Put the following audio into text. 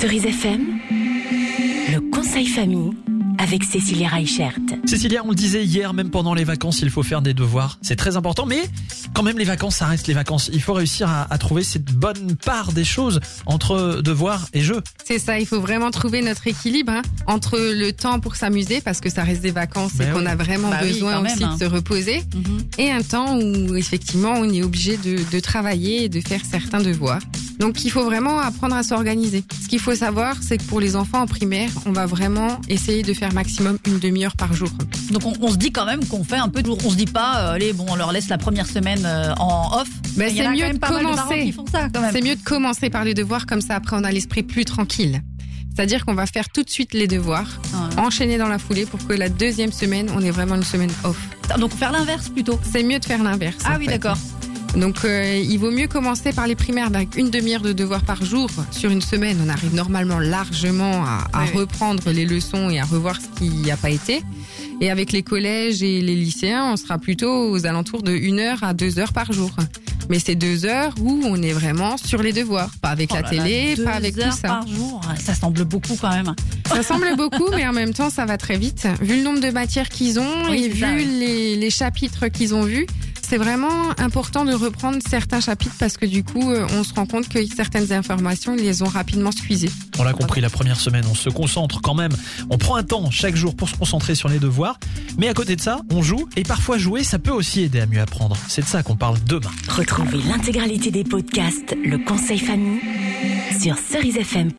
Cerise FM, le conseil famille avec Cécilia Reichert. Cécilia, on le disait hier, même pendant les vacances, il faut faire des devoirs. C'est très important, mais quand même les vacances, ça reste les vacances. Il faut réussir à trouver cette bonne part des choses entre devoirs et jeux. C'est ça, il faut vraiment trouver notre équilibre entre le temps pour s'amuser, parce que ça reste des vacances et qu'on a vraiment besoin aussi de se reposer, et un temps où effectivement on est obligé de travailler et de faire certains devoirs. Donc il faut vraiment apprendre à s'organiser. Ce qu'il faut savoir, c'est que pour les enfants en primaire, on va vraiment essayer de faire maximum une demi-heure par jour. Donc on se dit quand même qu'on fait un peu de jour. On se dit pas, allez, bon, on leur laisse la première semaine en off. Mais c'est mieux de commencer. C'est mieux de commencer par les devoirs, comme ça après on a l'esprit plus tranquille. C'est-à-dire qu'on va faire tout de suite les devoirs, enchaîner dans la foulée pour que la deuxième semaine, on ait vraiment une semaine off. Donc faire l'inverse plutôt. C'est mieux de faire l'inverse. Ah oui, d'accord. Donc il vaut mieux commencer par les primaires avec une demi-heure de devoirs par jour. Sur une semaine, on arrive normalement largement à reprendre les leçons et à revoir ce qui n'a pas été. Et avec les collèges et les lycéens, on sera plutôt aux alentours de 1 heure à 2 heures par jour. Mais c'est 2 heures où on est vraiment sur les devoirs. Pas avec la télé, pas avec tout ça. 2 heures par jour, ça semble beaucoup quand même. Ça semble beaucoup, mais en même temps, ça va très vite. Vu le nombre de matières qu'ils ont et vu les chapitres qu'ils ont vus, c'est vraiment important de reprendre certains chapitres parce que du coup, on se rend compte que certaines informations, ils les ont rapidement squeezées. On l'a compris, la première semaine, on se concentre quand même. On prend un temps chaque jour pour se concentrer sur les devoirs. Mais à côté de ça, on joue. Et parfois, jouer, ça peut aussi aider à mieux apprendre. C'est de ça qu'on parle demain. Retrouvez l'intégralité des podcasts Le Conseil Famille sur cerisefm.fr.